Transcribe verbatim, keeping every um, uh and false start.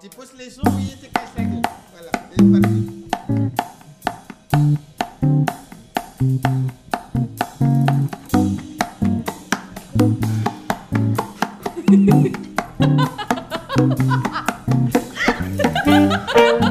Tu pousses les sons et tu casses la gueule. Voilà, c'est parti. Ha ha ha!